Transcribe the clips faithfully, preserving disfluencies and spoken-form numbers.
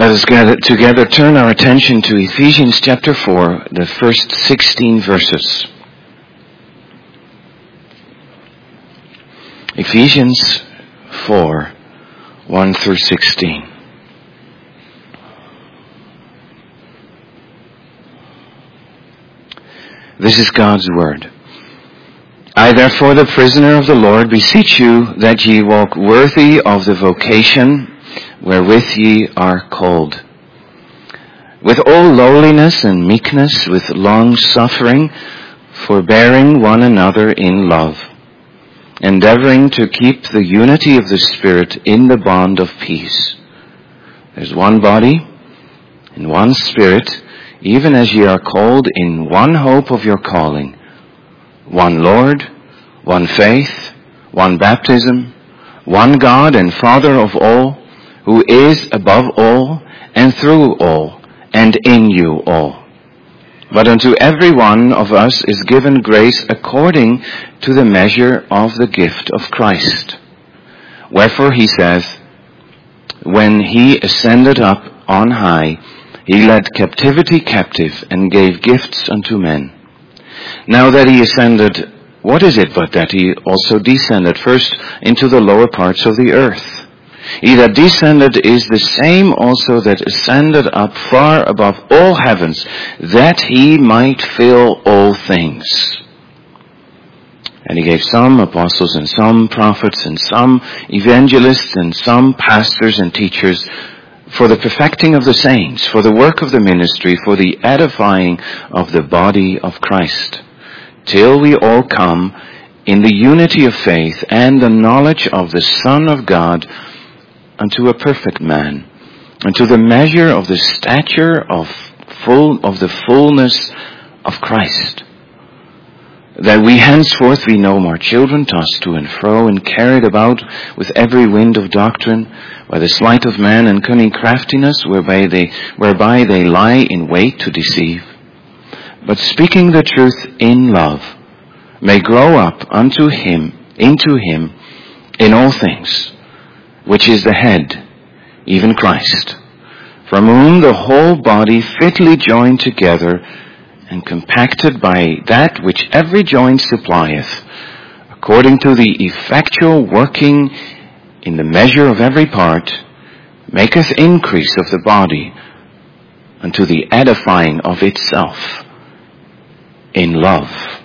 Let us gather together turn our attention to Ephesians chapter four, the first sixteen verses. Ephesians four, one through sixteen. This is God's word. I therefore, the prisoner of the Lord, beseech you that ye walk worthy of the vocation wherewith ye are called, with all lowliness and meekness, with long suffering, forbearing one another in love, endeavoring to keep the unity of the Spirit in the bond of peace. There's one body, and one Spirit, even as ye are called in one hope of your calling, one Lord, one faith, one baptism, one God and Father of all, who is above all, and through all, and in you all. But unto every one of us is given grace according to the measure of the gift of Christ. Wherefore he says, when he ascended up on high, he led captivity captive, and gave gifts unto men. Now that he ascended, what is it but that he also descended first into the lower parts of the earth? He that descended is the same also that ascended up far above all heavens, that he might fill all things. And he gave some apostles, and some prophets, and some evangelists, and some pastors and teachers, for the perfecting of the saints, for the work of the ministry, for the edifying of the body of Christ, till we all come in the unity of faith and the knowledge of the Son of God, unto a perfect man, unto the measure of the stature of full of the fullness of Christ, that we henceforth be no more children, tossed to and fro, and carried about with every wind of doctrine, by the sleight of man and cunning craftiness, whereby they whereby they lie in wait to deceive, but speaking the truth in love, may grow up unto him, into him, in all things, which is the head, even Christ, from whom the whole body fitly joined together and compacted by that which every joint supplieth, according to the effectual working in the measure of every part, maketh increase of the body unto the edifying of itself in love.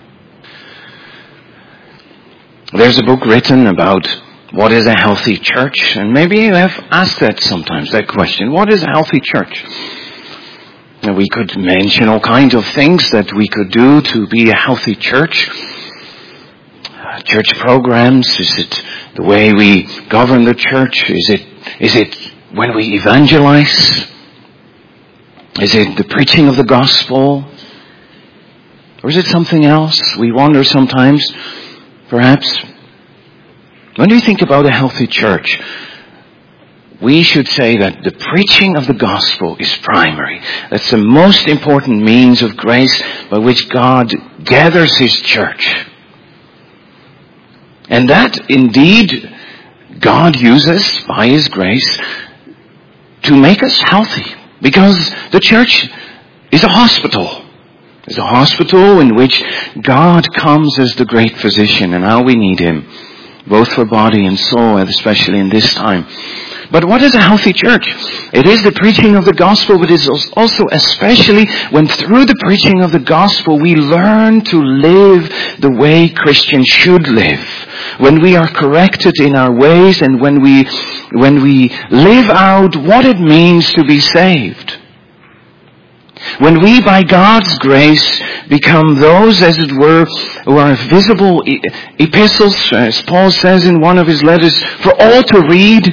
There's a book written about what is a healthy church? And maybe you have asked that sometimes, that question. What is a healthy church? And we could mention all kinds of things that we could do to be a healthy church. Uh, church programs, is it the way we govern the church? Is it, is it when we evangelize? Is it the preaching of the gospel? Or is it something else? We wonder sometimes, perhaps. When we think about a healthy church, we should say that the preaching of the gospel is primary. That's the most important means of grace by which God gathers his church. And that indeed God uses by his grace to make us healthy. Because the church is a hospital. It's a hospital in which God comes as the great physician, and how we need him, both for body and soul, and especially in this time. But what is a healthy church? It is the preaching of the gospel, but it is also especially when through the preaching of the gospel we learn to live the way Christians should live. When we are corrected in our ways, and when we, when we live out what it means to be saved. When we, by God's grace, become those, as it were, who are visible epistles, as Paul says in one of his letters, for all to read.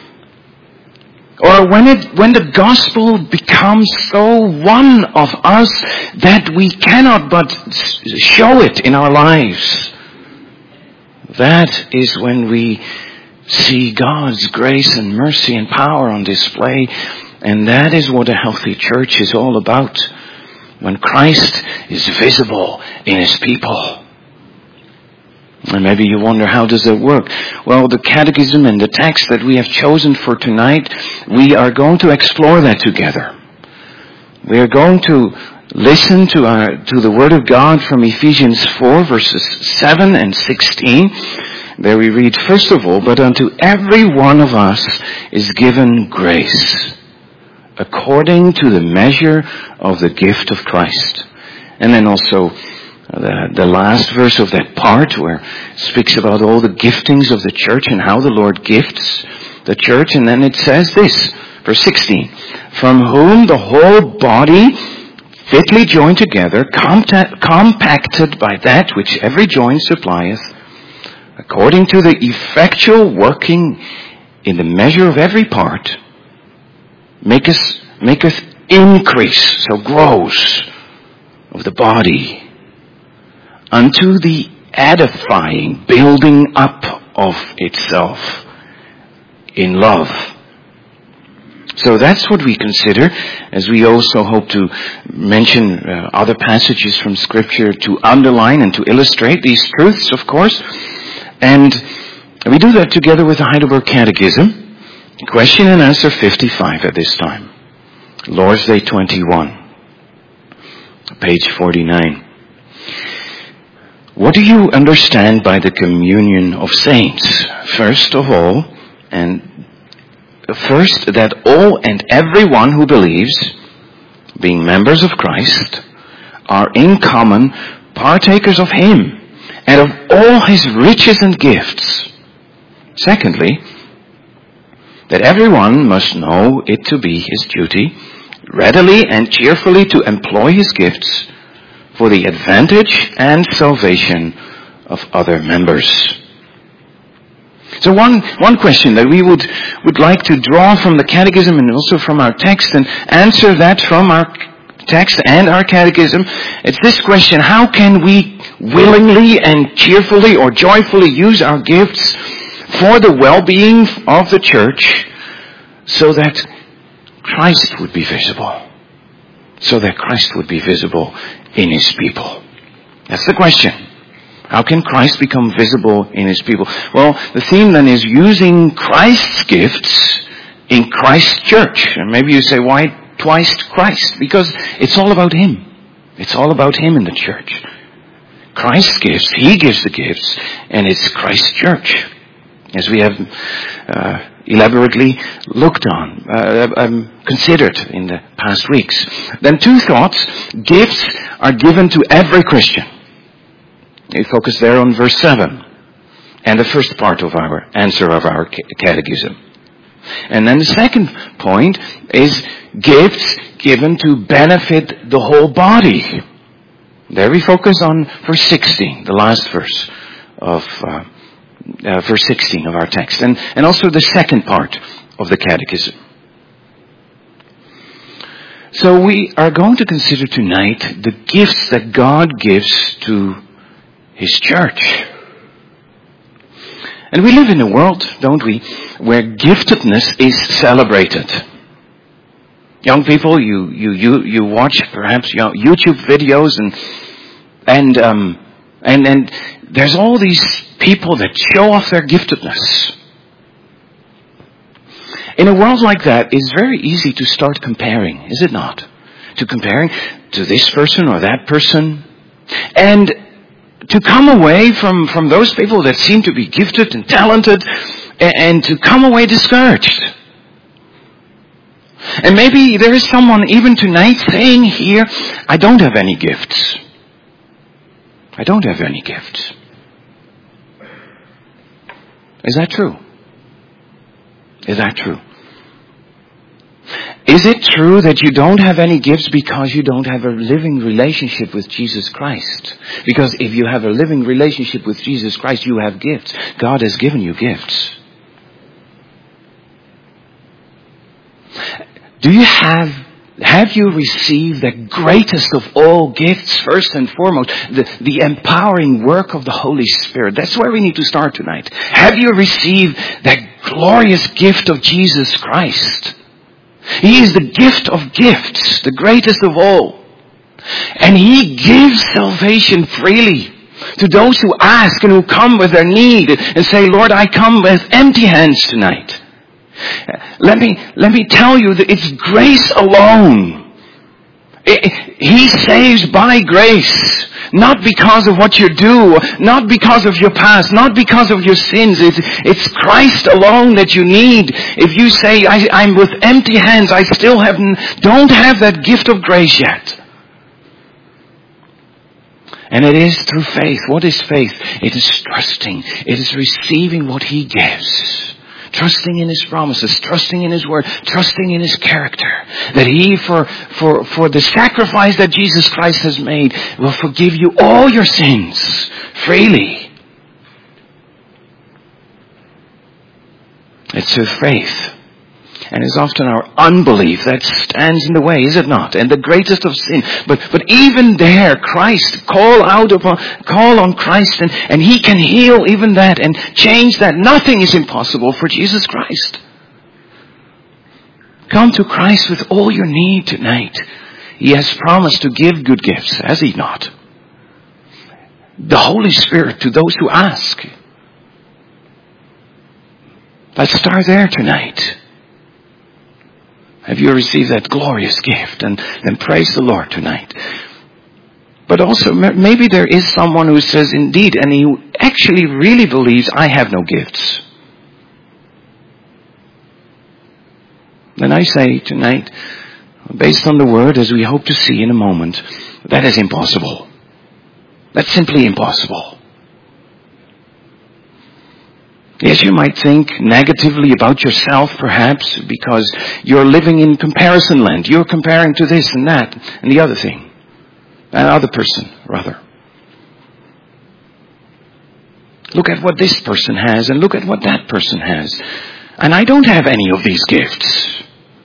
Or when it, when the gospel becomes so one of us that we cannot but show it in our lives. That is when we see God's grace and mercy and power on display. And that is what a healthy church is all about. When Christ is visible in his people. And maybe you wonder, how does that work? Well, the catechism and the text that we have chosen for tonight, we are going to explore that together. We are going to listen to our, to the Word of God from Ephesians four, verses seven and sixteen. There we read, first of all, but unto every one of us is given grace, according to the measure of the gift of Christ. And then also the, the last verse of that part where it speaks about all the giftings of the church and how the Lord gifts the church. And then it says this, verse sixteen, from whom the whole body, fitly joined together, compact, compacted by that which every joint supplieth, according to the effectual working in the measure of every part, maketh, maketh increase, so grows, of the body, unto the edifying, building up of itself in love. So that's what we consider, as we also hope to mention uh, other passages from Scripture to underline and to illustrate these truths, of course. And we do that together with the Heidelberg Catechism. Question and answer fifty-five at this time. Lord's Day twenty-one, page forty-nine. What do you understand by the communion of saints? First of all, and first, that all and everyone who believes, being members of Christ, are in common partakers of Him and of all His riches and gifts. Secondly, that everyone must know it to be his duty, readily and cheerfully to employ his gifts for the advantage and salvation of other members. So one, one question that we would, would like to draw from the Catechism and also from our text and answer that from our text and our Catechism, it's this question: how can we willingly and cheerfully or joyfully use our gifts for the well-being of the church so that Christ would be visible? So that Christ would be visible in His people. That's the question. How can Christ become visible in His people? Well, the theme then is using Christ's gifts in Christ's church. And maybe you say, why twice Christ? Because it's all about Him. It's all about Him in the church. Christ's gifts, He gives the gifts, and it's Christ's church, as we have uh, elaborately looked on, uh, um, considered in the past weeks. Then two thoughts. Gifts are given to every Christian. We focus there on verse seven and the first part of our answer of our catechism. And then the second point is gifts given to benefit the whole body. There we focus on verse sixteen, the last verse of uh, uh, verse sixteen of our text, and, and also the second part of the catechism. So we are going to consider tonight the gifts that God gives to His church. And we live in a world, don't we, where giftedness is celebrated. Young people, you you you, you watch perhaps you know, YouTube videos and and um and and there's all these people that show off their giftedness. In a world like that, it's very easy to start comparing, is it not? To comparing to this person or that person. And to come away from, from those people that seem to be gifted and talented and, and to come away discouraged. And maybe there is someone even tonight saying here, I don't have any gifts. I don't have any gifts. Is that true? Is that true? Is it true that you don't have any gifts because you don't have a living relationship with Jesus Christ? Because if you have a living relationship with Jesus Christ, you have gifts. God has given you gifts. Do you have, have you received the greatest of all gifts, first and foremost, the, the empowering work of the Holy Spirit? That's where we need to start tonight. Have you received that glorious gift of Jesus Christ? He is the gift of gifts, the greatest of all. And He gives salvation freely. To those who ask and who come with their need and say, Lord, I come with empty hands tonight. Let me, let me tell you that it's grace alone. It, he saves by grace. Not because of what you do, not because of your past, not because of your sins. It's, it's Christ alone that you need. If you say, I, I'm with empty hands, I still haven't, don't have that gift of grace yet. And it is through faith. What is faith? It is trusting. It is receiving what He gives. Trusting in His promises, trusting in His word, trusting in His character. That He, for, for, for the sacrifice that Jesus Christ has made, will forgive you all your sins freely. It's through faith. And it's often our unbelief that stands in the way, is it not? And the greatest of sin. But but even there, Christ, call out upon, call on Christ, and, and He can heal even that and change that. Nothing is impossible for Jesus Christ. Come to Christ with all your need tonight. He has promised to give good gifts, has He not? The Holy Spirit to those who ask. Let's start there tonight. Have you received that glorious gift? And then praise the Lord tonight. But also, maybe there is someone who says, indeed, and he actually really believes, I have no gifts. Then I say tonight, based on the Word, as we hope to see in a moment, that is impossible. That's simply impossible. Yes, you might think negatively about yourself, perhaps, because you're living in comparison land. You're comparing to this and that and the other thing. That other person, rather. Look at what this person has and look at what that person has. And I don't have any of these gifts.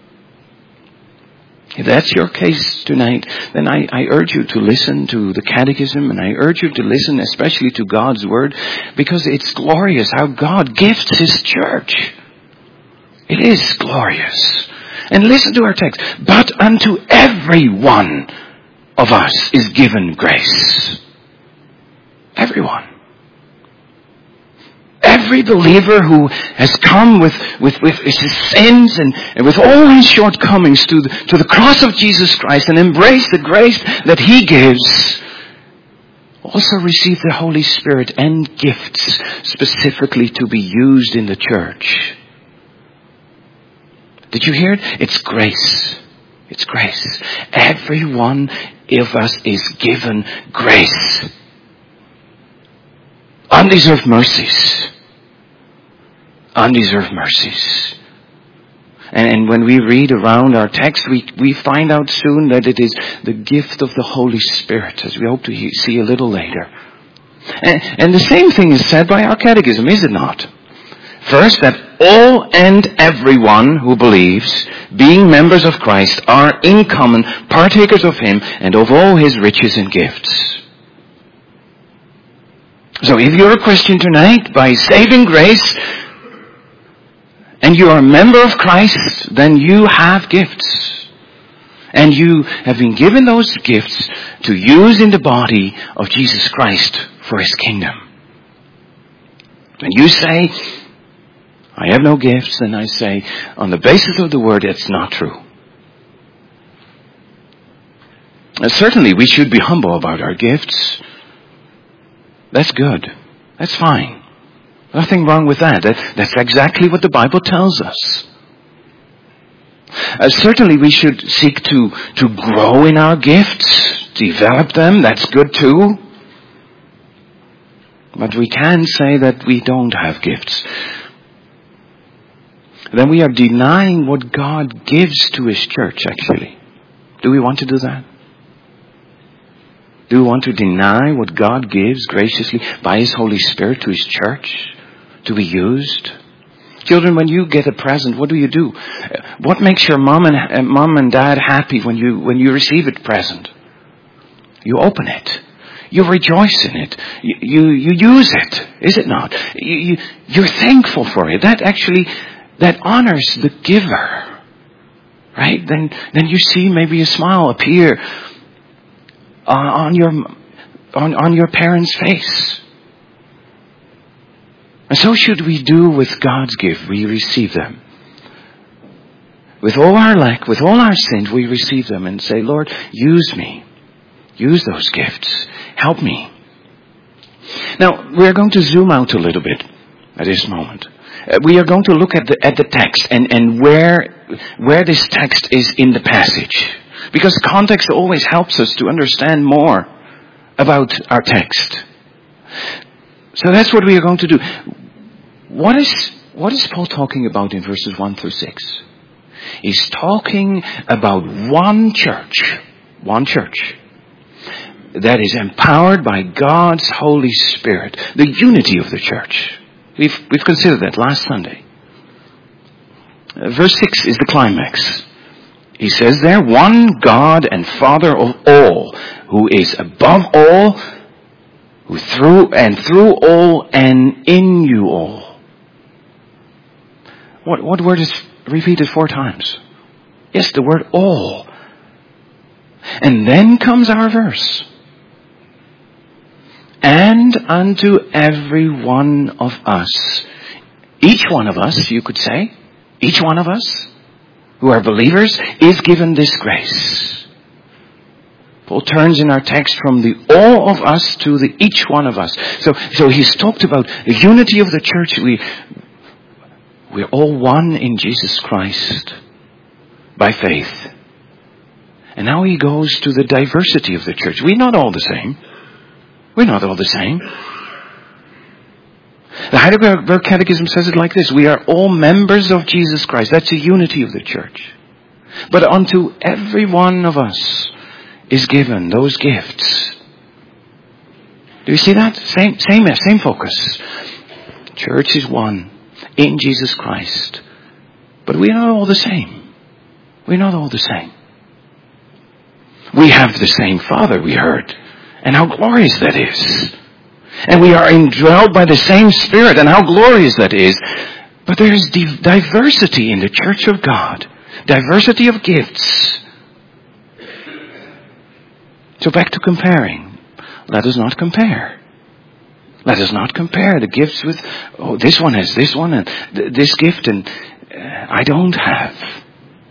If that's your case tonight, then I, I urge you to listen to the Catechism, and I urge you to listen especially to God's Word, because it's glorious how God gifts His church. It is glorious. And listen to our text. But unto every one of us is given grace. Everyone. Every believer who has come with, with, with his sins and, and with all his shortcomings to the, to the cross of Jesus Christ and embraced the grace that He gives, also received the Holy Spirit and gifts specifically to be used in the church. Did you hear it? It's grace. It's grace. Every one of us is given grace. Undeserved mercies. Undeserved mercies. And, and when we read around our text, we, we find out soon that it is the gift of the Holy Spirit, as we hope to he, see a little later. And, and the same thing is said by our Catechism, is it not? First, that all and everyone who believes, being members of Christ, are in common partakers of Him and of all His riches and gifts. So if you're a Christian tonight, by saving grace, and you are a member of Christ, then you have gifts. And you have been given those gifts to use in the body of Jesus Christ for His kingdom. When you say, I have no gifts, then I say, on the basis of the Word, it's not true. And certainly we should be humble about our gifts. That's good. That's fine. Nothing wrong with that. that that's exactly what the Bible tells us. Uh, certainly we should seek to, to grow in our gifts, develop them. That's good too. But we can say that we don't have gifts. Then we are denying what God gives to His church, actually. Do we want to do that? Do we want to deny what God gives graciously by His Holy Spirit to His church to be used? Children, when you get a present, what do you do? What makes your mom and uh, mom and dad happy when you when you receive a present? You open it. You rejoice in it. You you, you use it, is it not? You, you you're thankful for it. That actually that honors the giver, right? Then then you see maybe a smile appear on your on, on your parents' face. And so should we do with God's gift. We receive them. With all our lack, with all our sins, we receive them and say, Lord, use me. Use those gifts. Help me. Now, we're going to zoom out a little bit at this moment. Uh, we are going to look at the at the text and, and where where this text is in the passage. Because context always helps us to understand more about our text. So that's what we are going to do. What is what is Paul talking about in verses one through six? He's talking about one church. One church. That is empowered by God's Holy Spirit. The unity of the church. We've, we've considered that last Sunday. Uh, verse six is the climax. He says there, one God and Father of all, who is above all, who through and through all and in you all. What, what word is repeated four times? Yes, the word all. And then comes our verse. And unto every one of us, each one of us, you could say, each one of us who are believers is given this grace. Paul turns in our text from the all of us to the each one of us. So, so he's talked about the unity of the church. We, we're all one in Jesus Christ by faith. And now he goes to the diversity of the church. We're not all the same. We're not all the same. The Heidelberg Catechism says it like this. We are all members of Jesus Christ. That's the unity of the church. But unto every one of us is given those gifts. Do you see that? Same, same, same focus. Church is one in Jesus Christ. But we're not all the same. We're not all the same. We have the same Father, we heard. And how glorious that is. And we are indwelled by the same Spirit, and how glorious that is. But there is diversity in the church of God. Diversity of gifts. So back to comparing. Let us not compare. Let us not compare the gifts with, oh, this one has this one and th- this gift and uh, I don't have.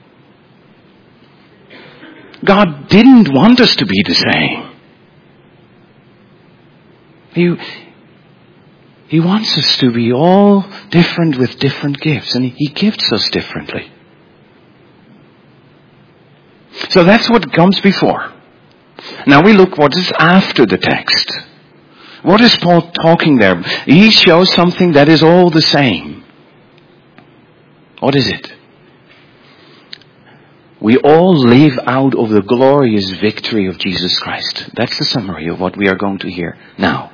God didn't want us to be the same. He, he wants us to be all different with different gifts, and He gifts us differently. So that's what comes before. Now we look what is after the text. What is Paul talking there? He shows something that is all the same. What is it? We all live out of the glorious victory of Jesus Christ. That's the summary of what we are going to hear now.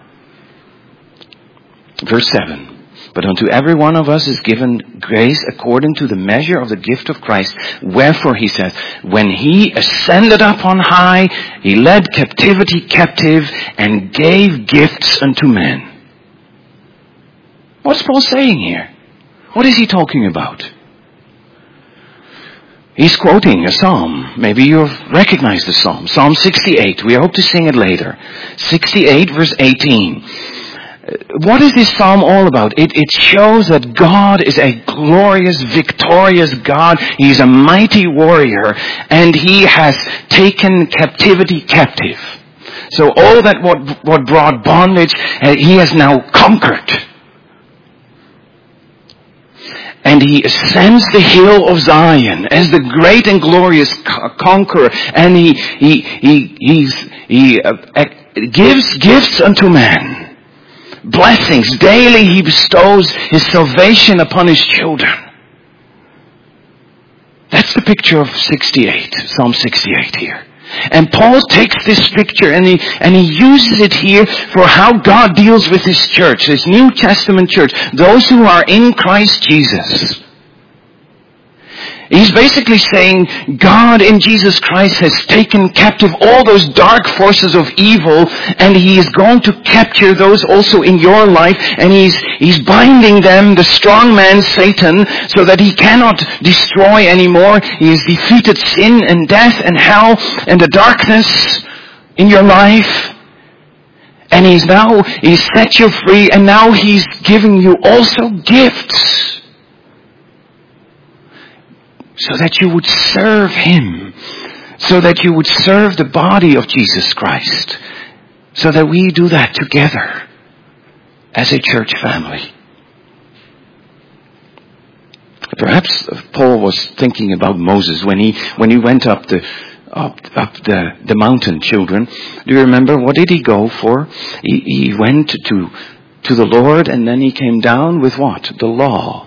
Verse seven. But unto every one of us is given grace according to the measure of the gift of Christ. Wherefore, he says, when He ascended up on high, He led captivity captive and gave gifts unto men. What's Paul saying here? What is he talking about? He's quoting a psalm. Maybe you've recognized the psalm. Psalm sixty-eight. We hope to sing it later. sixty-eight verse eighteen. What is this psalm all about? It, it shows that God is a glorious, victorious God. He's a mighty warrior, and He has taken captivity captive. So all that what, what brought bondage, uh, He has now conquered. And He ascends the hill of Zion as the great and glorious conqueror, and He He He He's, He uh, gives gifts unto man. Blessings. Daily He bestows His salvation upon His children. That's the picture of sixty-eight, Psalm sixty-eight here. And Paul takes this picture and he, and he uses it here for how God deals with His church, His New Testament church, those who are in Christ Jesus. He's basically saying God in Jesus Christ has taken captive all those dark forces of evil, and He is going to capture those also in your life, and He's, He's binding them, the strong man Satan, so that he cannot destroy anymore. He has defeated sin and death and hell and the darkness in your life. And He's now, He's set you free, and now He's giving you also gifts. So that you would serve Him. So that you would serve the body of Jesus Christ. So that we do that together as a church family. Perhaps Paul was thinking about Moses when he when he went up the up up the, the mountain, children. Do you remember, what did he go for? He, he went to to the Lord, and then he came down with what? The law.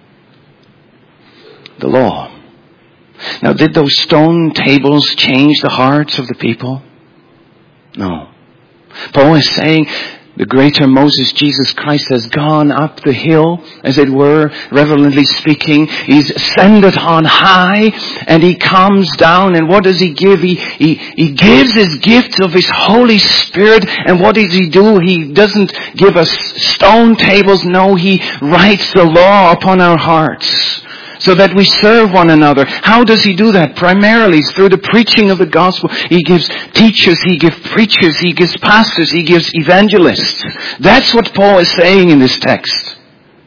The law. Now, did those stone tables change the hearts of the people? No. Paul is saying the greater Moses, Jesus Christ, has gone up the hill, as it were, reverently speaking. He's ascended on high, and He comes down, and what does He give? He, he, he gives His gifts of His Holy Spirit, and what does He do? He doesn't give us stone tables, no, He writes the law upon our hearts. So that we serve one another. How does He do that? Primarily through the preaching of the gospel. He gives teachers, He gives preachers, He gives pastors, He gives evangelists. That's what Paul is saying in this text.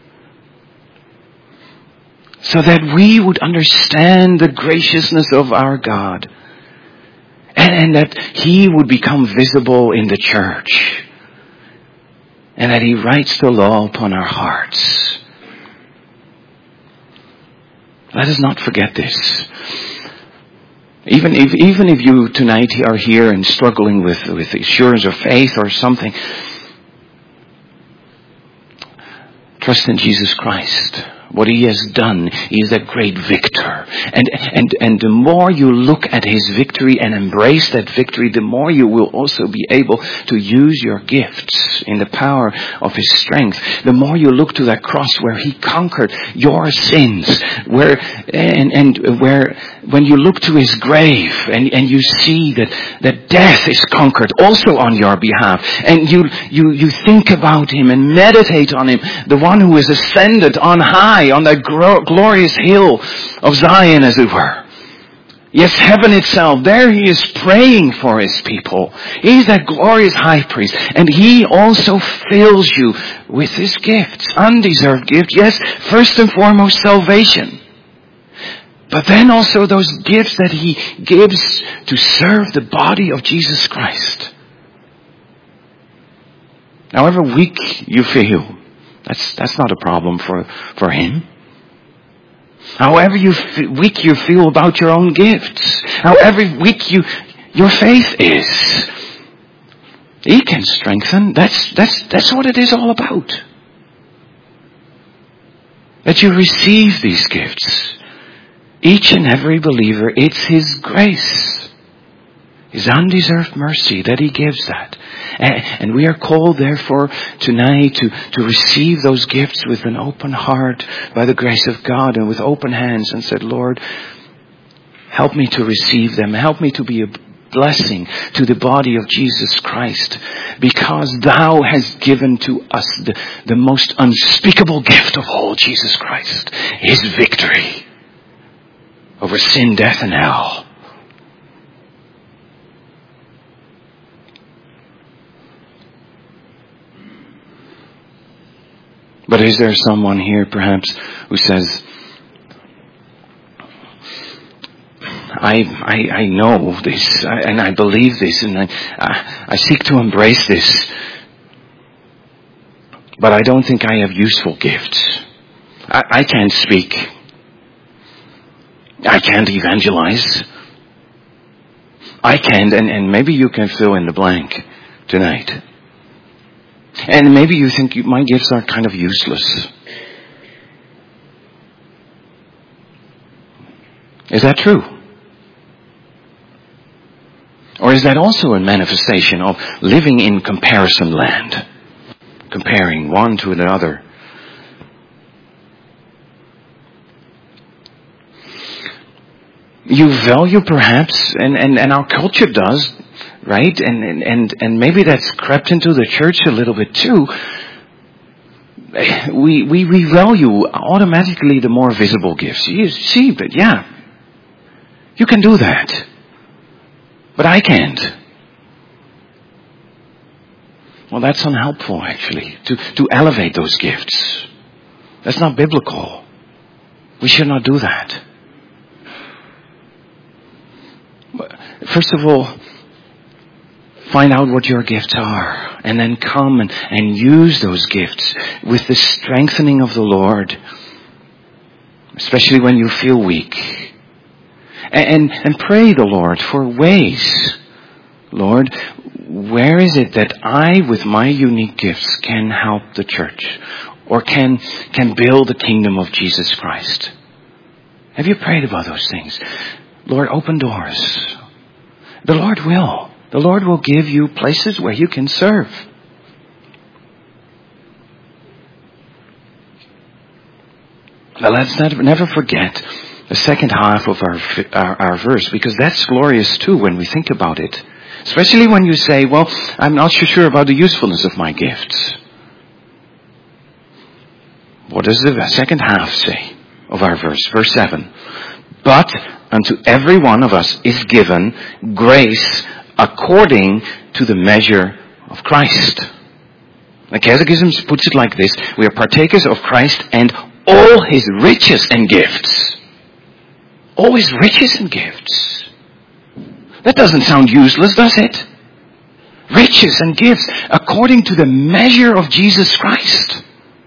So that we would understand the graciousness of our God. And, and that He would become visible in the church. And that He writes the law upon our hearts. Let us not forget this. Even if, even if you tonight are here and struggling with, with assurance of faith or something, trust in Jesus Christ. What He has done, He is a great victor. And, and, and the more you look at His victory and embrace that victory, the more you will also be able to use your gifts in the power of His strength. The more you look to that cross where He conquered your sins, where, and, and where, when you look to His grave and, and you see that, that death is conquered also on your behalf, and you, you, you think about Him and meditate on Him, the one who is ascended on high, on that glorious hill of Zion, as it were. Yes, heaven itself, there He is praying for His people. He's that glorious high priest. And He also fills you with His gifts, undeserved gifts. Yes, first and foremost, salvation. But then also those gifts that He gives to serve the body of Jesus Christ. However weak you feel, That's that's not a problem for, for Him. However you f- weak you feel about your own gifts, however weak you your faith is, He can strengthen. That's that's that's what it is all about. That you receive these gifts. Each and every believer, it's His grace. His undeserved mercy that He gives that. And we are called, therefore, tonight to, to receive those gifts with an open heart by the grace of God and with open hands, and said, Lord, help me to receive them. Help me to be a blessing to the body of Jesus Christ, because Thou hast given to us the, the most unspeakable gift of all, Jesus Christ, His victory over sin, death, and hell. But is there someone here perhaps who says, I I, I know this, and I believe this, and I, I I seek to embrace this, but I don't think I have useful gifts. I, I can't speak. I can't evangelize. I can't, and, and maybe you can fill in the blank tonight. And maybe you think my gifts are kind of useless. Is that true? Or is that also a manifestation of living in comparison land? Comparing one to the other. You value perhaps, and, and, and our culture does, right? And, and, and, and maybe that's crept into the church a little bit too. We, we, we value automatically the more visible gifts. You see, but yeah, you can do that. But I can't. Well, that's unhelpful, actually, to, to elevate those gifts. That's not biblical. We should not do that. First of all, find out what your gifts are, and then come and, and use those gifts with the strengthening of the Lord, especially when you feel weak. And, and, and pray the Lord for ways. Lord, where is it that I, with my unique gifts, can help the church or can, can build the kingdom of Jesus Christ? Have you prayed about those things? Lord, open doors. The Lord will. The Lord will give you places where you can serve. But let's never, never forget the second half of our, our, our verse, because that's glorious too when we think about it. Especially when you say, well, I'm not so sure about the usefulness of my gifts. What does the second half say of our verse? Verse seven. But unto every one of us is given grace according to the measure of Christ. The Catechism puts it like this. We are partakers of Christ and all His riches and gifts. All His riches and gifts. That doesn't sound useless, does it? Riches and gifts according to the measure of Jesus Christ.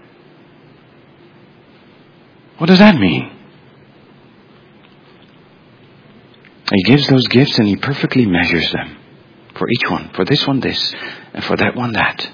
What does that mean? He gives those gifts and He perfectly measures them. For each one. For this one this. And for that one that.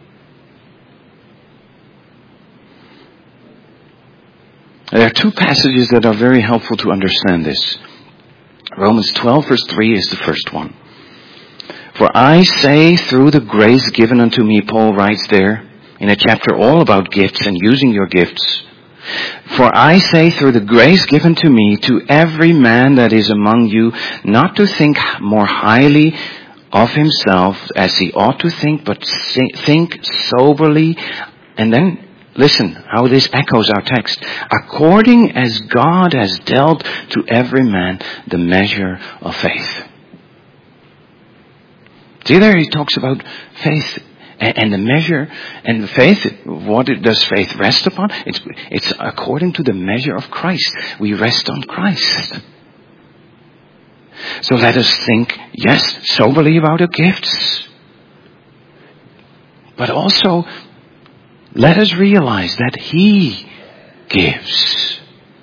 There are two passages that are very helpful to understand this. Romans twelve verse three is the first one. For I say through the grace given unto me, Paul writes there in a chapter all about gifts and using your gifts. For I say through the grace given to me, to every man that is among you, not to think more highly of himself as he ought to think, but think soberly. And then listen how this echoes our text. According as God has dealt to every man the measure of faith. See there he talks about faith. And the measure and the faith, what does faith rest upon? It's, it's according to the measure of Christ. We rest on Christ. So let us think, yes, soberly about our gifts. But also, let us realize that He gives.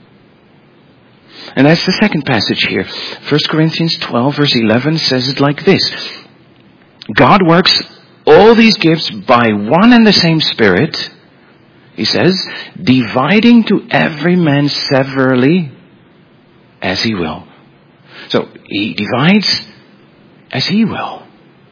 And that's the second passage here. First Corinthians twelve verse eleven says it like this. God works all these gifts by one and the same Spirit, he says, dividing to every man severally as he will. So he divides as he will.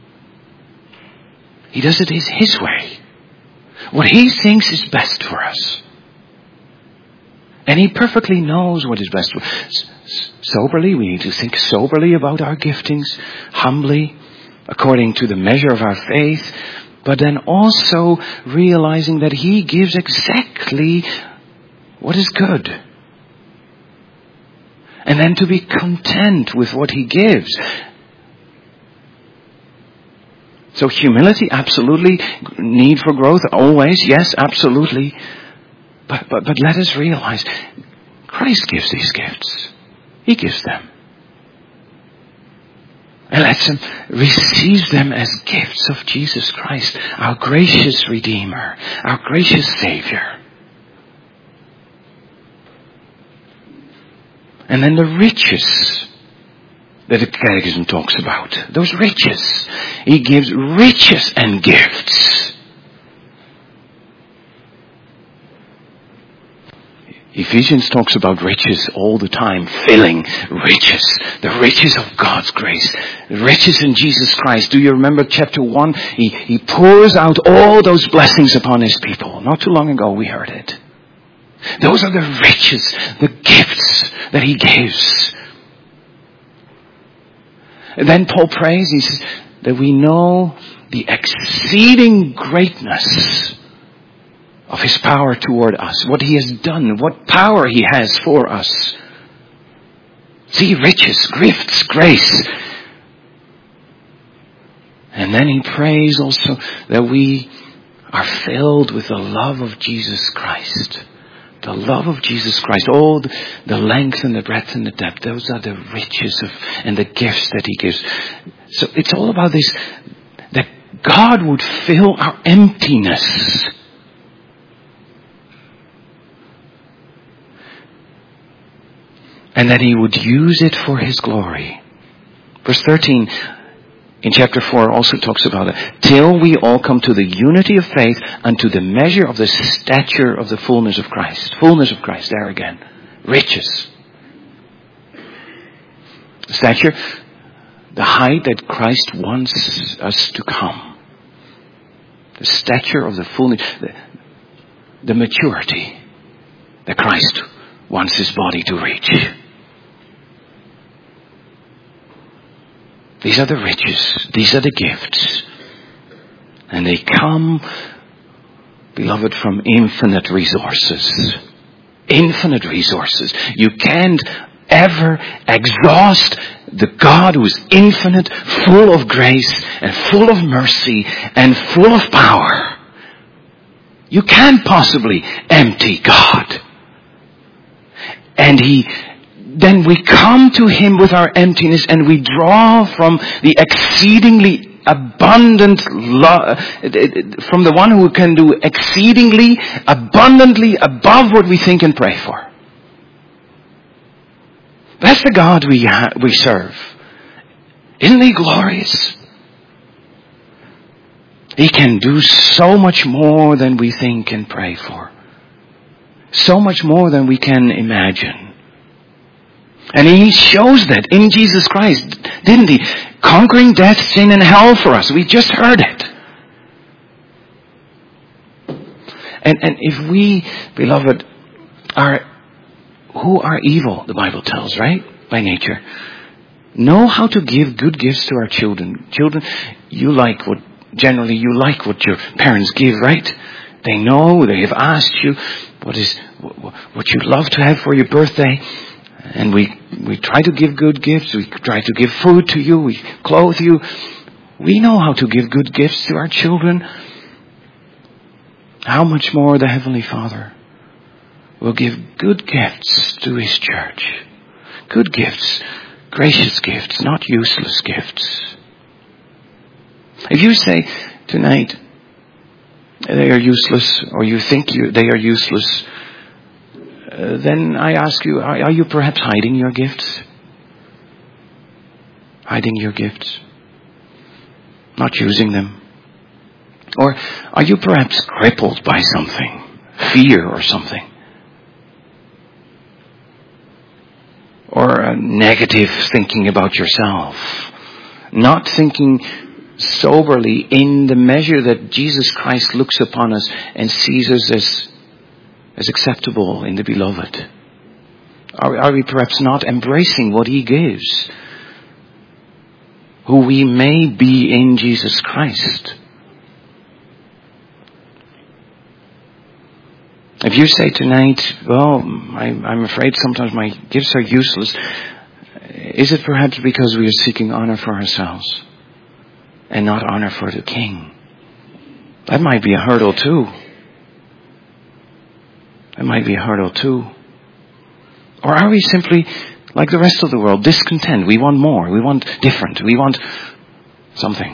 He does it his, his way. What he thinks is best for us. And he perfectly knows what is best for us. Soberly, we need to think soberly about our giftings, humbly, according to the measure of our faith, but then also realizing that He gives exactly what is good. And then to be content with what He gives. So humility, absolutely. Need for growth, always, yes, absolutely. But, but, but let us realize, Christ gives these gifts. He gives them. And let them receive them as gifts of Jesus Christ, our gracious Redeemer, our gracious Savior. And then the riches that the Catechism talks about. Those riches. He gives riches and gifts. Ephesians talks about riches all the time, filling riches, the riches of God's grace, the riches in Jesus Christ. Do you remember chapter one? He, he pours out all those blessings upon His people. Not too long ago we heard it. Those are the riches, the gifts that He gives. And then Paul prays, he says, that we know the exceeding greatness of His power toward us, what He has done, what power He has for us. See, riches, gifts, grace. And then he prays also that we are filled with the love of Jesus Christ. The love of Jesus Christ. Oh, the, the length and the breadth and the depth. Those are the riches of and the gifts that he gives. So it's all about this, that God would fill our emptiness. And that he would use it for his glory. Verse thirteen in chapter four also talks about it. Till we all come to the unity of faith and to the measure of the stature of the fullness of Christ. Fullness of Christ, there again. Riches. Stature, the height that Christ wants us to come. The stature of the fullness, the, the maturity that Christ wants his body to reach. These are the riches. These are the gifts. And they come, beloved, from infinite resources. Infinite resources. You can't ever exhaust the God who is infinite, full of grace and full of mercy and full of power. You can't possibly empty God. And he Then we come to him with our emptiness and we draw from the exceedingly abundant love, from the one who can do exceedingly abundantly above what we think and pray for. That's the God we ha- we serve. Isn't he glorious? He can do so much more than we think and pray for. So much more than we can imagine. And he shows that in Jesus Christ, didn't he? Conquering death, sin, and hell for us. We just heard it. And, and if we, beloved, are, who are evil, the Bible tells, right? By nature. Know how to give good gifts to our children. Children, you like what, generally you like what your parents give, right? They know, they have asked you what is, what you'd love to have for your birthday. And we, we try to give good gifts. We try to give food to you. We clothe you. We know how to give good gifts to our children. How much more the Heavenly Father will give good gifts to his church. Good gifts. Gracious gifts, not useless gifts. If you say tonight they are useless, or you think you, they are useless, Uh, then I ask you, are, are you perhaps hiding your gifts? Hiding your gifts? Not using them? Or are you perhaps crippled by something? Fear or something? Or a negative thinking about yourself? Not thinking soberly in the measure that Jesus Christ looks upon us and sees us as as acceptable in the beloved? Are, are we perhaps not embracing what he gives? Who we may be in Jesus Christ. If you say tonight, well, I, I'm afraid sometimes my gifts are useless, is it perhaps because we are seeking honor for ourselves and not honor for the King? That might be a hurdle too. It might be a hurdle too. Or are we simply, like the rest of the world, discontent? We want more. We want different. We want something.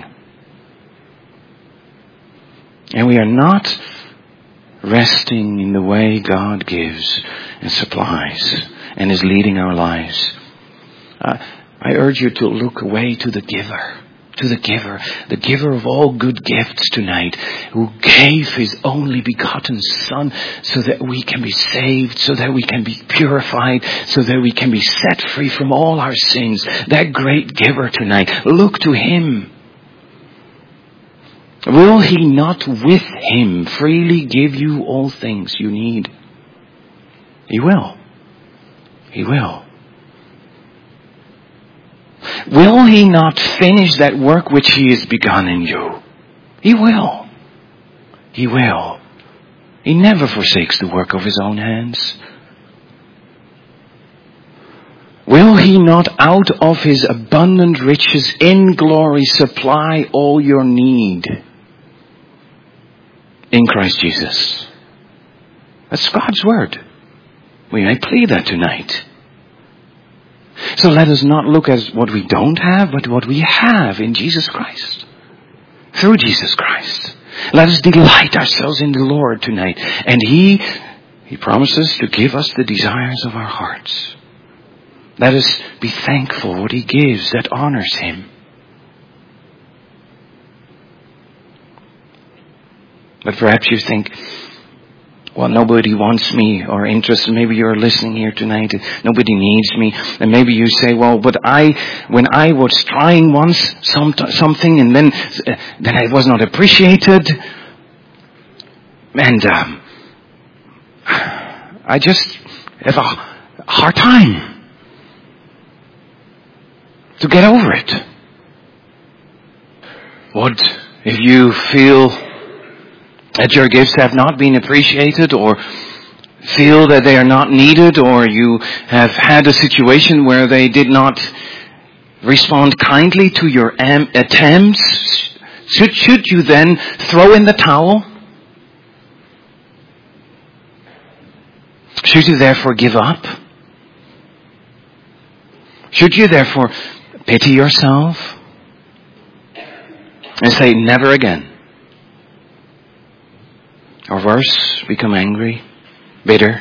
And we are not resting in the way God gives and supplies and is leading our lives. Uh, I urge you to look away to the giver. To the giver, the giver of all good gifts tonight, who gave his only begotten Son so that we can be saved, so that we can be purified, so that we can be set free from all our sins. That great giver tonight, look to him. Will he not with him freely give you all things you need? He will. He will. Will he not finish that work which he has begun in you? He will. He will. He never forsakes the work of his own hands. Will He not out of His abundant riches in glory supply all your need in Christ Jesus? That's God's word. We may plead that tonight. So let us not look at what we don't have, but what we have in Jesus Christ. Through Jesus Christ. Let us delight ourselves in the Lord tonight. And He, He promises to give us the desires of our hearts. Let us be thankful for what He gives that honors Him. But perhaps you think, well, nobody wants me or interested. Maybe you're listening here tonight. Nobody needs me. And maybe you say, well, but I, when I was trying once some, something and then, uh, then I was not appreciated. And um, I just have a hard time to get over it. What if you feel that your gifts have not been appreciated, or feel that they are not needed, or you have had a situation where they did not respond kindly to your am- attempts? Should, should you then throw in the towel? Should you therefore give up? Should you therefore pity yourself and say, never again? Or worse, become angry, bitter?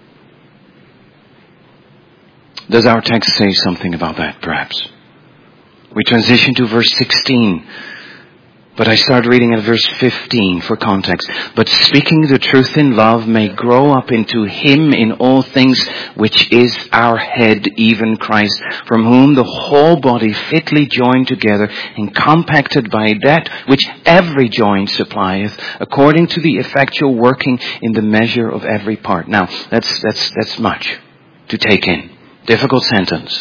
Does our text say something about that, perhaps? We transition to verse sixteen. But I start reading at verse fifteen for context. But speaking the truth in love may grow up into Him in all things, which is our head, even Christ, from whom the whole body fitly joined together and compacted by that which every joint supplieth, according to the effectual working in the measure of every part. Now, that's, that's, that's much to take in. Difficult sentence.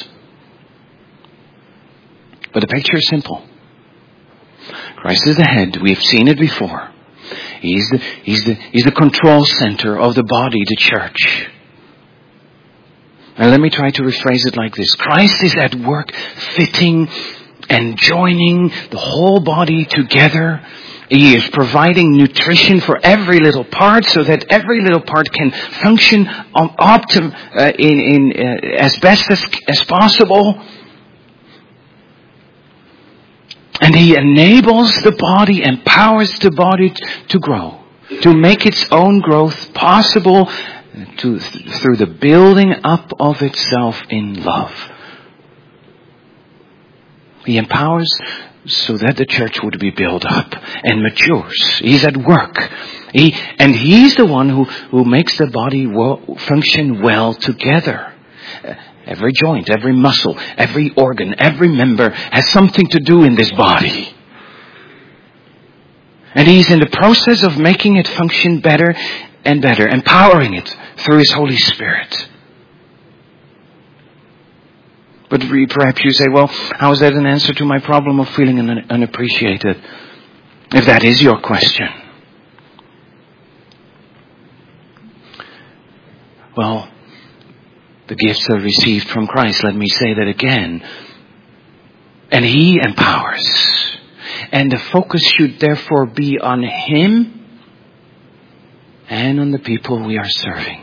But the picture is simple. Christ is the head. We've seen it before. He's the, he's the, he's the control center of the body, the church. And let me try to rephrase it like this. Christ is at work fitting and joining the whole body together. He is providing nutrition for every little part so that every little part can function optim, uh, in, in, uh, as best as, as possible. And He enables the body, empowers the body to grow, to make its own growth possible to, through the building up of itself in love. He empowers so that the church would be built up and matures. He's at work. He, and He's the one who, who makes the body well, function well together. Every joint, every muscle, every organ, every member has something to do in this body. And He's in the process of making it function better and better, empowering it through His Holy Spirit. But perhaps you say, well, how is that an answer to my problem of feeling un- unappreciated? If that is your question. Well, the gifts are received from Christ. Let me say that again. And He empowers. And the focus should therefore be on Him and on the people we are serving.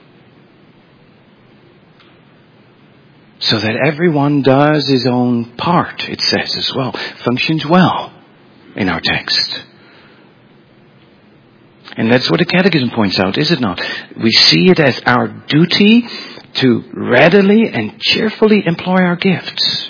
So that everyone does his own part, it says as well. Functions well in our text. And that's what the Catechism points out, is it not? We see it as our duty to readily and cheerfully employ our gifts.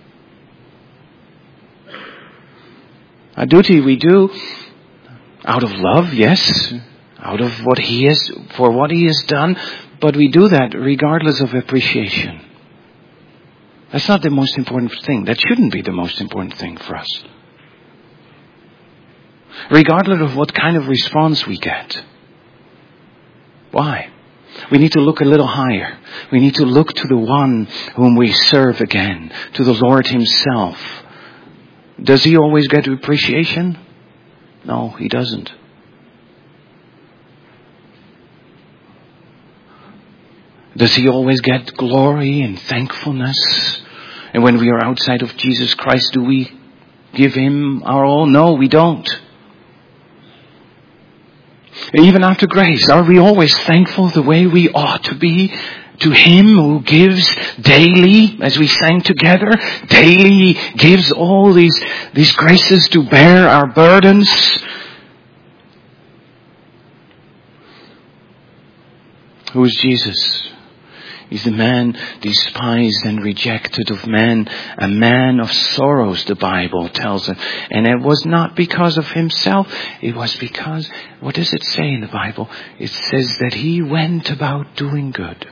A duty we do out of love, yes, out of what He has, for what He has done, but we do that regardless of appreciation. That's not the most important thing. That shouldn't be the most important thing for us. Regardless of what kind of response we get. Why? We need to look a little higher. We need to look to the one whom we serve again, to the Lord Himself. Does He always get appreciation? No, He doesn't. Does He always get glory and thankfulness? And when we are outside of Jesus Christ, do we give Him our all? No, we don't. Even after grace, are we always thankful the way we ought to be to Him who gives daily, as we sang together, daily He gives all these, these graces to bear our burdens? Who is Jesus? He's the man despised and rejected of men, a man of sorrows, the Bible tells us. And it was not because of Himself, it was because, what does it say in the Bible? It says that He went about doing good.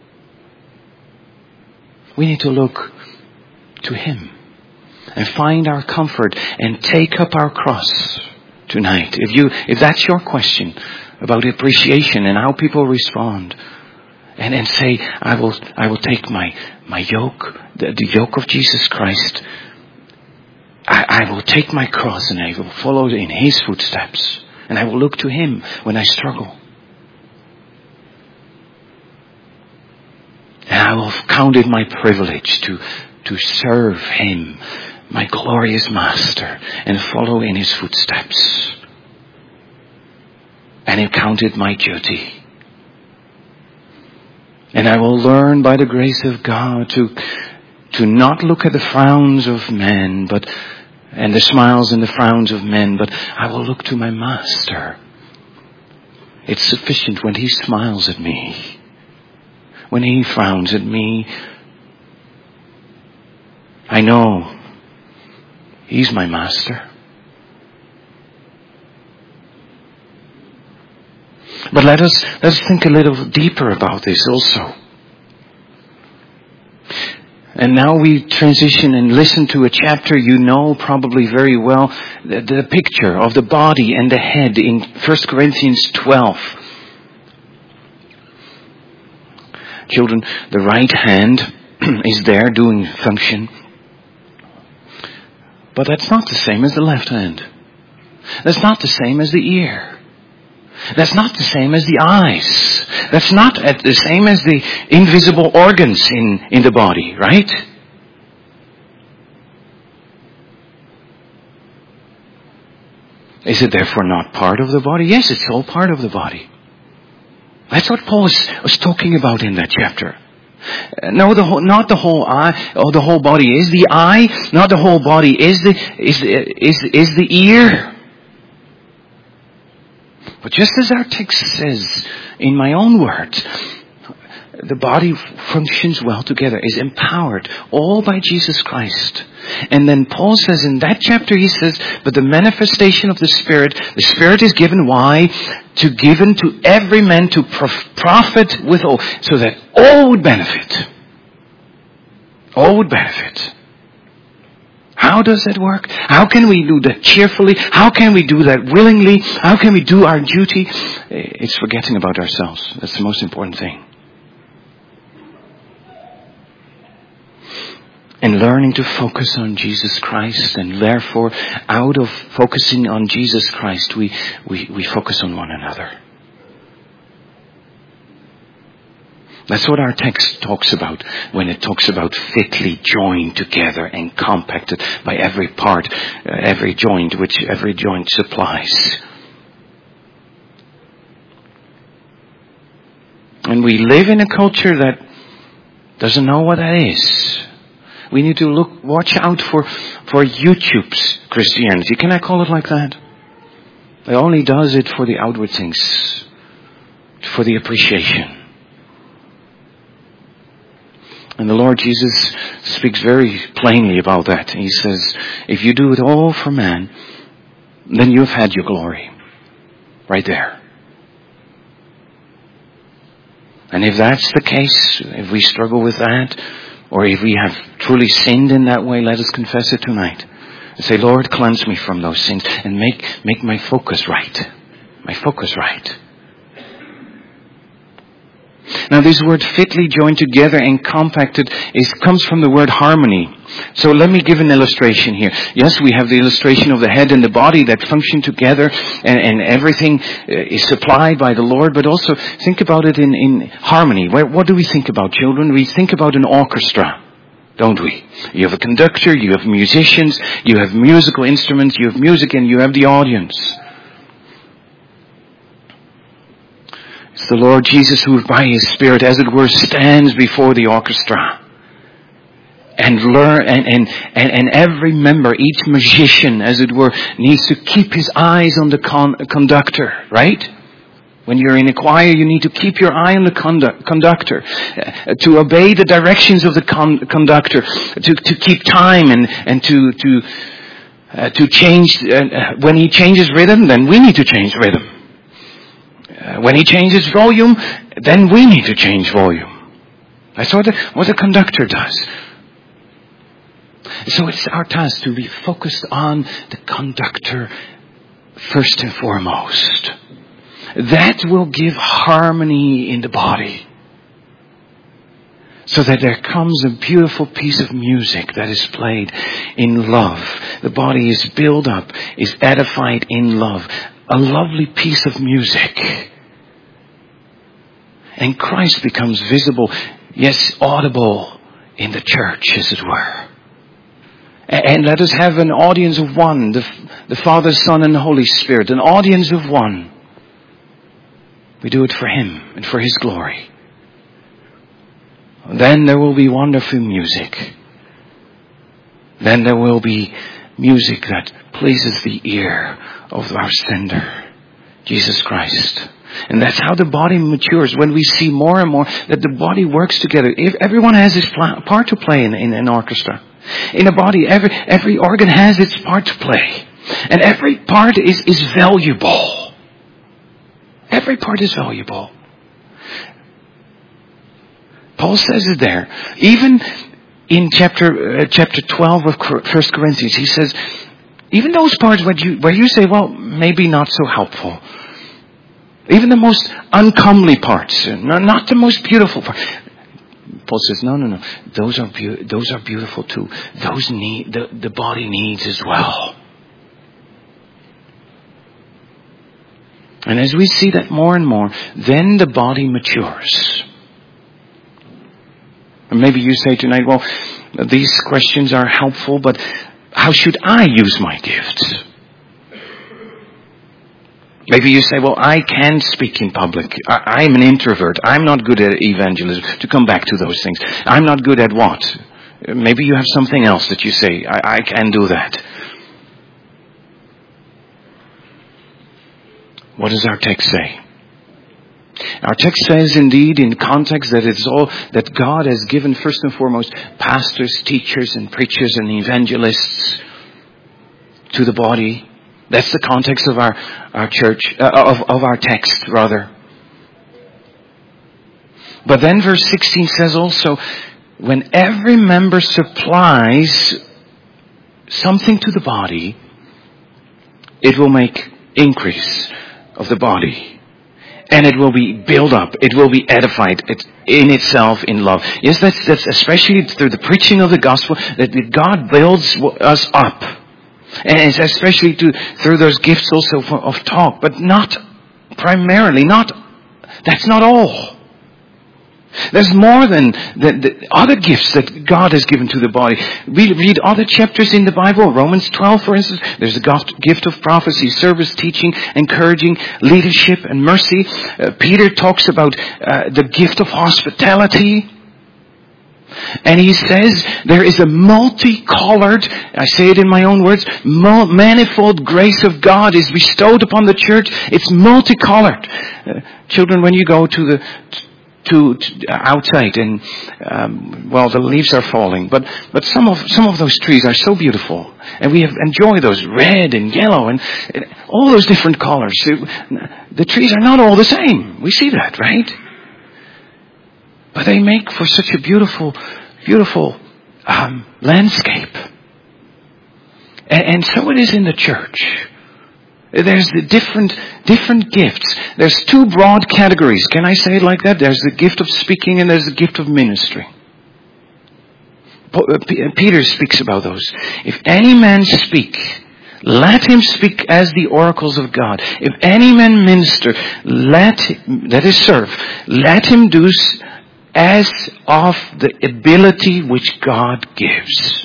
We need to look to Him and find our comfort and take up our cross tonight. If you, if that's your question about appreciation and how people respond, And, and say, I will, I will take my, my yoke, the, the yoke of Jesus Christ. I, I will take my cross and I will follow in His footsteps. And I will look to Him when I struggle. And I will count it my privilege to, to serve Him, my glorious Master, and follow in His footsteps. And I count it my duty. And I will learn by the grace of God to, to not look at the frowns of men, but, and the smiles and the frowns of men, but I will look to my Master. It's sufficient when He smiles at me. When He frowns at me, I know He's my Master. But let us, let us think a little deeper about this also. And now we transition and listen to a chapter you know probably very well, the, the picture of the body and the head in First Corinthians twelve. Children, the right hand is there doing function. But that's not the same as the left hand. That's not the same as the ear. That's not the same as the eyes. That's not the same as the invisible organs in, in the body, right? Is it therefore not part of the body? Yes, it's all part of the body. That's what Paul was, was talking about in that chapter. No, the whole, not the whole eye, or the whole body is the eye. Not the whole body is the is is is the ear. But just as our text says, in my own words, the body functions well together, is empowered all by Jesus Christ. And then Paul says in that chapter, he says, but the manifestation of the Spirit, the Spirit is given, why? To given to every man to prof- profit with all, so that all would benefit. All would benefit. How does that work? How can we do that cheerfully? How can we do that willingly? How can we do our duty? It's forgetting about ourselves. That's the most important thing. And learning to focus on Jesus Christ, and therefore out of focusing on Jesus Christ, we, we, we focus on one another. That's what our text talks about when it talks about fitly joined together and compacted by every part, uh, every joint, which every joint supplies. And we live in a culture that doesn't know what that is. We need to look, watch out for, for YouTube's Christianity. Can I call it like that? It only does it for the outward things, for the appreciation. And the Lord Jesus speaks very plainly about that. He says, if you do it all for man, then you've had your glory. Right there. And if that's the case, if we struggle with that, or if we have truly sinned in that way, let us confess it tonight. And say, Lord, cleanse me from those sins and make, make my focus right. My focus right. Now this word fitly joined together and compacted is, comes from the word harmony. So let me give an illustration here. Yes, we have the illustration of the head and the body that function together, and, and everything is supplied by the Lord, but also think about it in, in harmony. Where, what do we think about, children? We think about an orchestra, don't we? You have a conductor, you have musicians, you have musical instruments, you have music, and you have the audience. It's the Lord Jesus who by His Spirit, as it were, stands before the orchestra. And learn, and, and, and, and every member, each musician, as it were, needs to keep his eyes on the con- conductor, right? When you're in a choir, you need to keep your eye on the condu- conductor, uh, to obey the directions of the con- conductor, to, to keep time and, and to, to, uh, to change, uh, when he changes rhythm, then we need to change rhythm. Uh, when he changes volume, then we need to change volume. That's what the, what the conductor does. So it's our task to be focused on the conductor first and foremost. That will give harmony in the body. So that there comes a beautiful piece of music that is played in love. The body is built up, is edified in love. A lovely piece of music. And Christ becomes visible, yes, audible in the church, as it were. And let us have an audience of one, the, the Father, Son, and the Holy Spirit. An audience of one. We do it for Him and for His glory. Then there will be wonderful music. Then there will be music that pleases the ear of our sender, Jesus Christ. And that's how the body matures. When we see more and more that the body works together. If everyone has his part to play in, in an orchestra. In a body, every every organ has its part to play. And every part is, is valuable. Every part is valuable. Paul says it there. Even in chapter uh, chapter twelve of First Corinthians, he says, even those parts where you, where you say, well, maybe not so helpful. Even the most uncomely parts, not the most beautiful parts. Paul says, no, no, no. Those are be- those are beautiful too. Those need the, the body needs as well. And as we see that more and more, then the body matures. And maybe you say tonight, well, these questions are helpful, but how should I use my gifts? Maybe you say, well, I can't speak in public. I, I'm an introvert. I'm not good at evangelism. To come back to those things. I'm not good at what? Maybe you have something else that you say, I, I can do that. What does our text say? Our text says indeed in context that it's all that God has given first and foremost pastors, teachers and preachers and evangelists to the body. That's the context of our, our church, uh, of, of our text rather. But then verse sixteen says also, when every member supplies something to the body, it will make increase of the body. And it will be built up. It will be edified in itself in love. Yes, that's, that's especially through the preaching of the gospel that God builds us up. And it's especially to, through those gifts also for, of talk. But not primarily, not, that's not all. There's more than the, the other gifts that God has given to the body. We read other chapters in the Bible. Romans twelve, for instance. There's the gift of prophecy, service, teaching, encouraging, leadership, and mercy. Uh, Peter talks about uh, the gift of hospitality. And he says there is a multicolored, I say it in my own words, manifold grace of God is bestowed upon the church. It's multicolored. Uh, children, when you go to the... To, to outside and um, well the leaves are falling but but some of some of those trees are so beautiful and we have enjoy those red and yellow and, and all those different colors. The trees are not all the same. We see that, right? But they make for such a beautiful beautiful um, landscape. And, and so it is in the church. There's the different, different gifts. There's two broad categories. Can I say it like that? There's the gift of speaking and there's the gift of ministry. Peter speaks about those. If any man speak, let him speak as the oracles of God. If any man minister, let, that is serve, let him do as of the ability which God gives.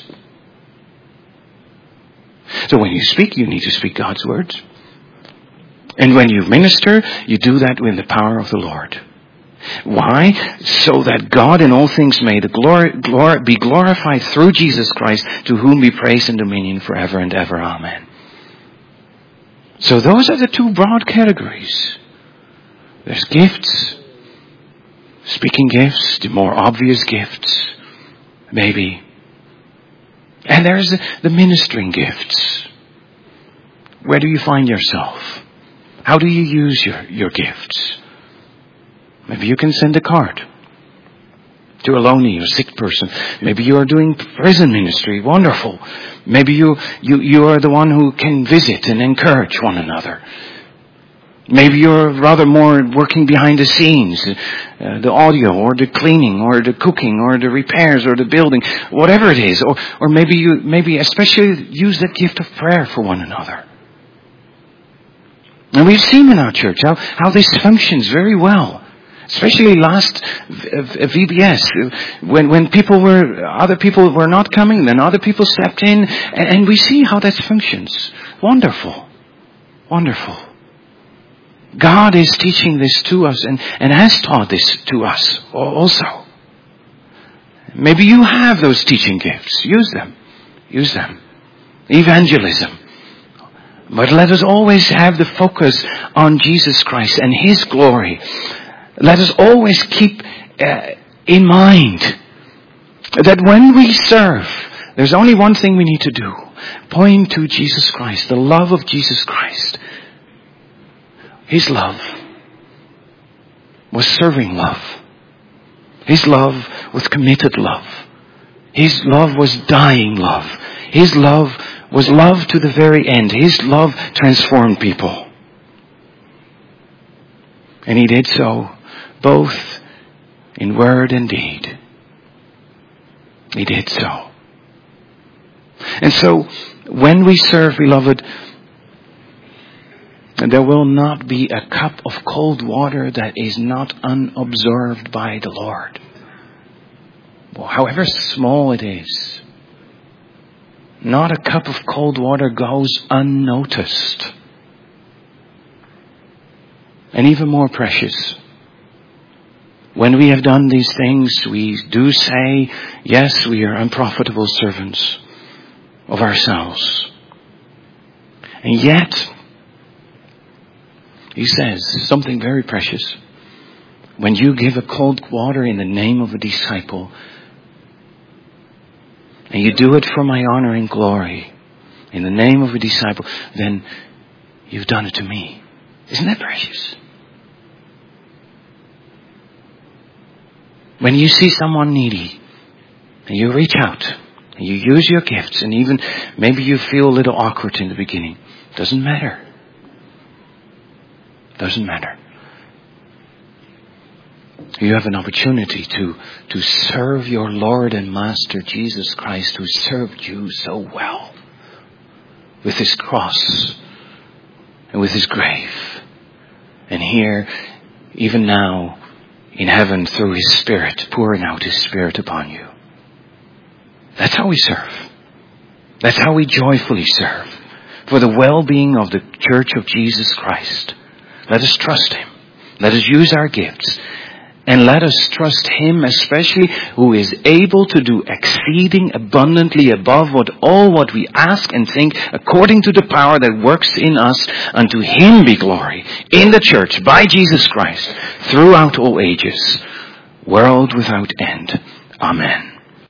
So when you speak, you need to speak God's words. And when you minister, you do that with the power of the Lord. Why? So that God in all things may the glory, glory, be glorified through Jesus Christ, to whom be praise and dominion forever and ever. Amen. So those are the two broad categories. There's gifts, speaking gifts, the more obvious gifts, maybe. And there's the ministering gifts. Where do you find yourself? How do you use your, your gifts? Maybe you can send a card to a lonely or sick person. Maybe you are doing prison ministry. Wonderful. Maybe you, you, you are the one who can visit and encourage one another. Maybe you're rather more working behind the scenes, uh, the audio or the cleaning or the cooking or the repairs or the building, whatever it is. Or, or maybe you, maybe especially use that gift of prayer for one another. And we've seen in our church how, how this functions very well. Especially last V B S, when, when people were, other people were not coming, then other people stepped in, and, and we see how that functions. Wonderful. Wonderful. God is teaching this to us and, and has taught this to us also. Maybe you have those teaching gifts. Use them. Use them. Evangelism. But let us always have the focus on Jesus Christ and His glory. Let us always keep uh, in mind that when we serve, there's only one thing we need to do. Point to Jesus Christ, the love of Jesus Christ. His love was serving love. His love was committed love. His love was dying love. His love was love to the very end. His love transformed people. And He did so both in word and deed. He did so. And so, when we serve, beloved, there will not be a cup of cold water that is not unobserved by the Lord. Well, however small it is, not a cup of cold water goes unnoticed. And even more precious, when we have done these things, we do say, yes, we are unprofitable servants of ourselves. And yet, He says something very precious. When you give a cold water in the name of a disciple, and you do it for my honor and glory, in the name of a disciple, then you've done it to me. Isn't that precious? When you see someone needy, and you reach out, and you use your gifts, and even maybe you feel a little awkward in the beginning, doesn't matter. Doesn't matter. You have an opportunity to, to serve your Lord and Master Jesus Christ, who served you so well with His cross and with His grave. And here, even now, in heaven through His Spirit, pouring out His Spirit upon you. That's how we serve. That's how we joyfully serve. For the well-being of the Church of Jesus Christ. Let us trust Him. Let us use our gifts. And let us trust Him especially, who is able to do exceeding abundantly above what all what we ask and think, according to the power that works in us. Unto Him be glory in the church by Jesus Christ throughout all ages, world without end. Amen.